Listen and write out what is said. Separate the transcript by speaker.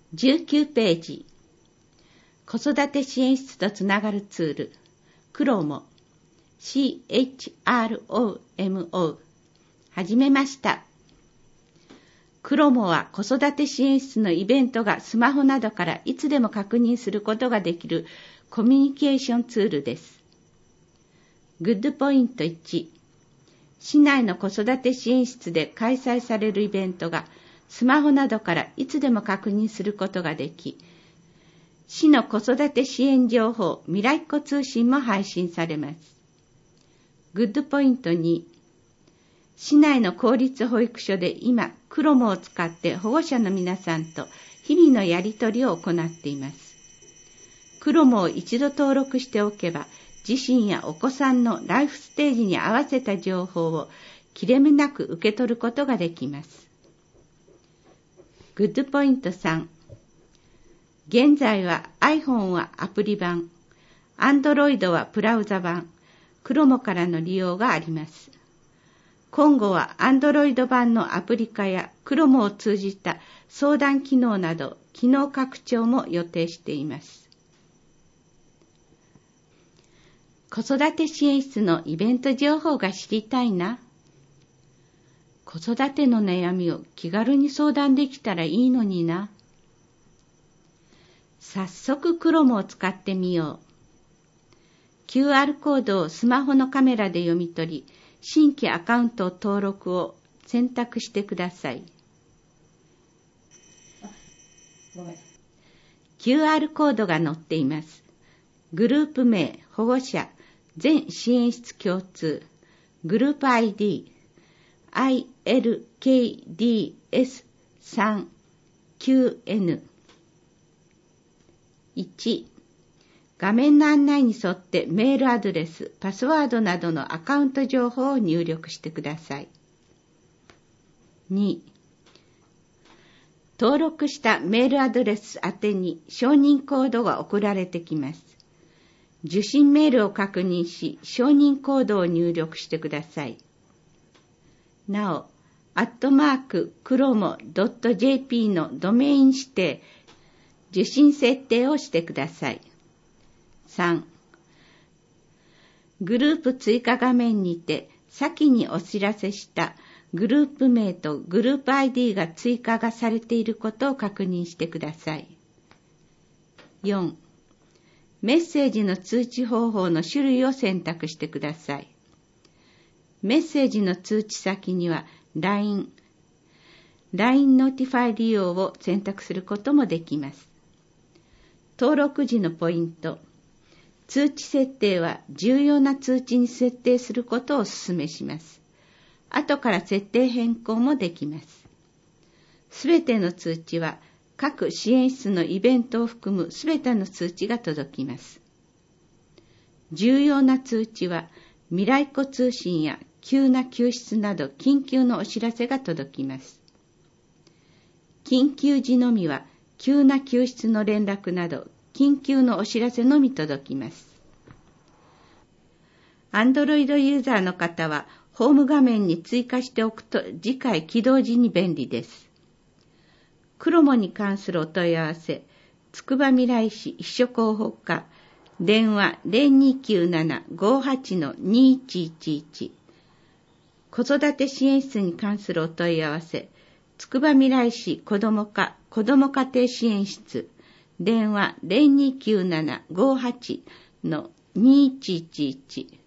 Speaker 1: 19ページ。子育て支援室とつながるツール、クロモ、CHROMO。始めました。クロモは子育て支援室のイベントがスマホなどからいつでも確認することができるコミュニケーションツールです。グッドポイント1。市内の子育て支援室で開催されるイベントがスマホなどからいつでも確認することができ、市の子育て支援情報未来っ子通信も配信されます。グッドポイント2。市内の公立保育所で今、クロモを使って保護者の皆さんと日々のやり取りを行っています。クロモを一度登録しておけば、自身やお子さんのライフステージに合わせた情報を切れ目なく受け取ることができます。グッドポイント3。現在は iPhone はアプリ版、Android はブラウザ版、クロモからの利用があります。今後は Android 版のアプリ化やクロモを通じた相談機能など機能拡張も予定しています。子育て支援室のイベント情報が知りたいな。子育ての悩みを気軽に相談できたらいいのにな。早速クロモを使ってみよう。QR コードをスマホのカメラで読み取り、新規アカウント登録を選択してください。QR コードが載っています。グループ名、保護者、全支援室共通、グループ ID、ILKDS3QN。1、画面の案内に沿ってメールアドレス、パスワードなどのアカウント情報を入力してください。2、登録したメールアドレス宛てに承認コードが送られてきます。受信メールを確認し、承認コードを入力してください。なお、@chromo.jp のドメイン指定、受信設定をしてください。3、グループ追加画面にて先にお知らせしたグループ名とグループ ID が追加がされていることを確認してください。4、メッセージの通知方法の種類を選択してください。メッセージの通知先には LINE ノーティファイ利用を選択することもできます。登録時のポイント。通知設定は重要な通知に設定することをお勧めします。後から設定変更もできます。すべての通知は各支援室のイベントを含むすべての通知が届きます。重要な通知は未来っ子通信や急な救出など緊急のお知らせが届きます。緊急時のみは急な救出の連絡など緊急のお知らせのみ届きます。Android ユーザーの方はホーム画面に追加しておくと次回起動時に便利です。クロモに関するお問い合わせ、つくば未来市秘書広報課、電話 0297-58-2111。子育て支援室に関するお問い合わせ、つくば未来市子ども課子ども家庭支援室、電話 0297-58-2111。